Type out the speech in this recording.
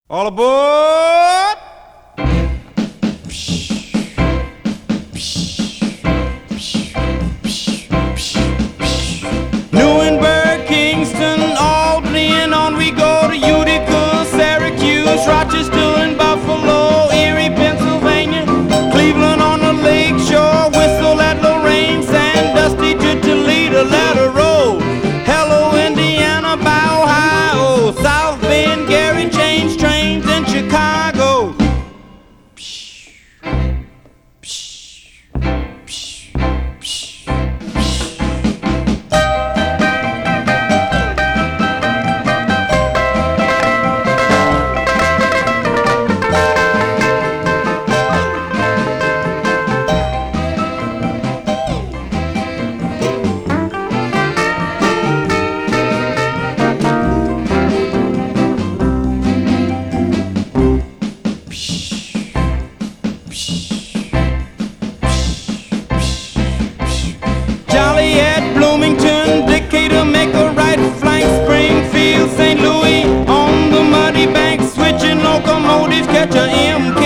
All aboard! Newenberg, Kingston, Albany, and on we go to Utica, Syracuse, Rochester, and Buffalo, Erie, Pennsylvania, Cleveland on the lake shore, Whistle at Lorraine, Sandusky to Toledo, let her roll. Hello, Indiana, by Ohio, South Bend, Gary, change trains in Chicago. Joliet, Bloomington, Decatur, make a right flank, Springfield, St. Louis, on the muddy bank, switching locomotives, catch a M.